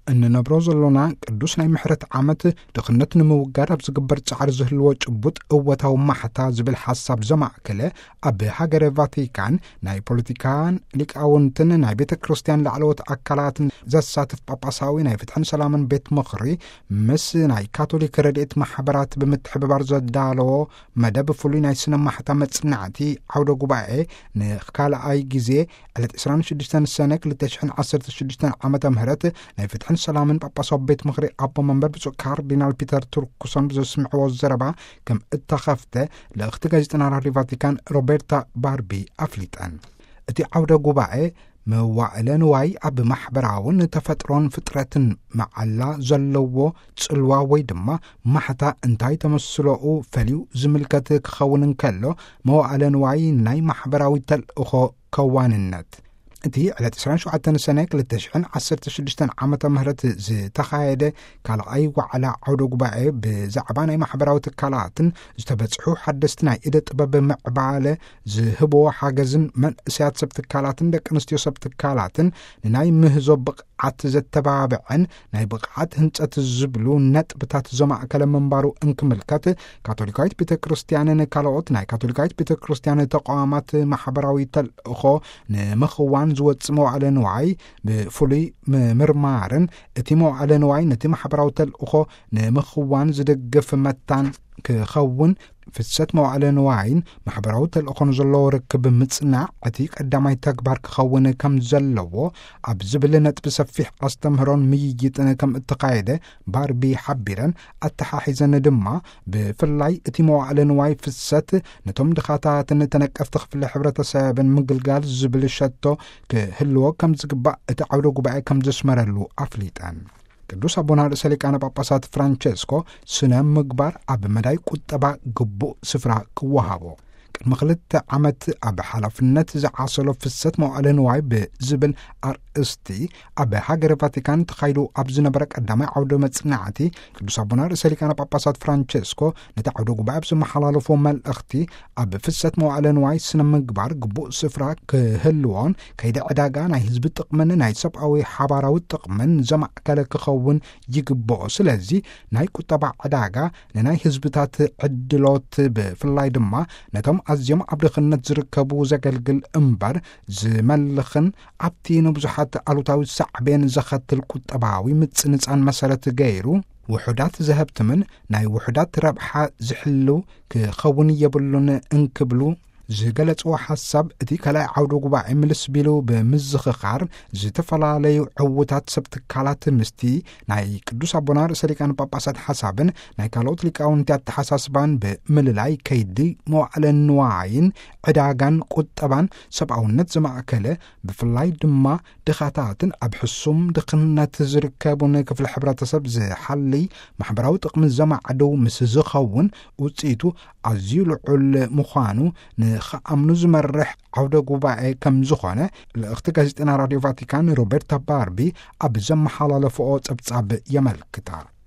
እንነብሮ ዘለና ቅዱስ ናይ ምሕረት ዓመት ድኽነት ንምውጋድ ኣብ ዝግበር ጻዕሪ ዝህልዎ ጭቡጥ እወታዊ ማሕታ ዝብል ሓሳብ ዘማዕከለ ኣብ ሃገረ ቫቲካን ናይ ፖለቲካን ሊቃውንትን ናይ ቤተ ክርስቲያን ላዕለዎት ኣካላትን ዘሳትፍ ጳጳሳዊ ናይ ፍትሕን ሰላምን ቤት ምኽሪ ምስ ናይ ካቶሊክ ረድኤት ማሕበራት ብምትሕብባር ዘዳለዎ መደብ ፍሉይ ናይ ስነ ማሕታ መጽናዕቲ ዓውደ ጉባኤ ንካልኣይ ግዜ ዕለት 26 ሰነ 2016 ዓመተ ምህረት ናይ ፍትሕን ሰላምን ጳጳሳዊ ቤት ምኽሪ ኣቦ መንበር ብፁዕ ካርዲናል ፒተር ቱርኩሶን ብዘስምዕዎ ዘረባ ከም እተኸፍተ ለእኽቲ ጋዜጠና ራድዮ ቫቲካን ሮቤርታ ባርቢ ኣፍሊጠን። እቲ ዓውደ ጉባኤ መዋዕለ ንዋይ ኣብ ማሕበራውን ተፈጥሮን ፍጥረትን መዓላ ዘለዎ ጽልዋ ወይ ድማ ማሕታ እንታይ ተመስሎኡ ፈልዩ ዝምልከት ክኸውን እንከሎ መዋዕለ ንዋይ ናይ ማሕበራዊ ተልእኾ ከዋንነት እቲ ዕለት 27 ሰነ 2016 ዓመተ ምህረት ዝተኻየደ ካልኣይ ዋዕላ ዓውደ ጉባኤ ብዛዕባ ናይ ማሕበራዊ ትካላትን ዝተበጽሑ ሓደስቲ ናይ ኢደ ጥበብ ምዕባለ ዝህቦ ሓገዝን መንእሰያት ሰብ ትካላትን ደቂ ኣንስትዮ ሰብ ትካላትን ንናይ ምህዞ ብቕዓት ዘተባብዐን ናይ ብቕዓት ህንጸት ዝብሉ ነጥብታት ዘማእከለ መንባሩ እንክምልከት ካቶሊካዊት ቤተ ክርስቲያንን ካልኦት ናይ ካቶሊካዊት ቤተ ክርስቲያን ተቋማት ማሕበራዊ ተልእኾ ንምኽዋን ዝወጽእ መዋዕለ ንዋይ ብፍሉይ ምርማርን እቲ መዋዕለ ንዋይ ነቲ ማሕበራዊ ተልእኾ ንምኽዋን ዝድግፍ መታን ክኸውን ፍሰት መዋዕለ ንዋይን ማሕበራዊ ተልእኾን ዘለዎ ርክብ ምጽናዕ እቲ ቀዳማይ ተግባር ክኸውን ከም ዘለዎ ኣብ ዝብል ነጥቢ ሰፊሕ ኣስተምህሮን ምይይጥን ከም እተኻየደ ባርቢ ሓቢረን ኣተሓሒዘን ድማ ብፍላይ እቲ መዋዕለ ንዋይ ፍሰት ነቶም ድኻታትን ተነቀፍቲ ክፍለ ሕብረተሰብን ምግልጋል ዝብል ሸቶ ክህልዎ ከም ዝግባእ እቲ ዓውደ ጉባኤ ከም ዘስመረሉ ኣፍሊጠን። ቅዱስ አቡነ ርእሰ ሊቃነ ጳጳሳት ፍራንቼስኮ ስነ ምግባር ኣብ መዳይ ቁጠባ ግቡእ ስፍራ ክወሃቦ ቅድሚ 2 ዓመት ኣብ ሓላፍነት ዝዓሰሎ ፍሰት መዋዕለ ንዋይ ብዝብል ኣርእስቲ ኣብ ሃገረ ቫቲካን ተኻይዱ ኣብ ዝነበረ ቀዳማይ ዓውደ መጽናዕቲ ቅዱስ አቡነ ርእሰ ሊቃነ ጳጳሳት ፍራንቼስኮ ነቲ ዓውደ ጉባኤ ብዝመሓላለፎ መልእኽቲ ኣብ ፍሰት መዋዕለ ንዋይ ስነ ምግባር ግቡእ ስፍራ ክህልዎን ከይዲ ዕዳጋ ናይ ህዝቢ ጥቕምን ናይ ሰብኣዊ ሓባራዊ ጥቕምን ዘማዕከለ ክኸውን ይግብኦ። ስለዚ ናይ ቁጠባ ዕዳጋ ንናይ ህዝብታት ዕድሎት ብፍላይ ድማ ነቶም ኣዝዮም ኣብ ድኽነት ዝርከቡ ዘገልግል እምበር ዝመልኽን ኣብቲ ንብዙሓት ኣሉታዊ ሳዕቤን ዘኸትል ቁጠባዊ ምጽንጻን መሰረት ገይሩ ውሑዳት ዘህብትምን ናይ ውሑዳት ረብሓ ዝሕሉ ክኸውን የብሉን እንክብሉ ዝገለጽዎ ሓሳብ እቲ ከላይ ዓውደ ጉባኤ ምልስ ቢሉ ብምዝኽኻር ዝተፈላለዩ ዕውታት ሰብ ትካላት ምስቲ ናይ ቅዱስ አቡነ ርእሰ ሊቃነ ጳጳሳት ሓሳብን ናይ ካልኦት ሊቃውንቲ ኣተሓሳስባን ብምልላይ ከይዲ መዋዕለ ንዋይን ዕዳጋን ቁጠባን ሰብኣውነት ዘማእከለ ብፍላይ ድማ ድኻታትን ኣብ ሕሱም ድኽነት ዝርከቡን ክፍለ ሕብረተሰብ ዝሓልይ ማሕበራዊ ጥቕሚ ዘማዕደው ምስ ዝኸውን ውጽኢቱ ኣዝዩ ልዑል ምዃኑ ንኸኣምኑ ዝመርሕ ዓውደ ጉባኤ ከም ዝኾነ ለእኽቲ ጋዜጠና ራድዮ ቫቲካን ሮቤርታ ባርቢ ኣብ ዘመሓላለፍኦ ጸብጻብ የመልክታ።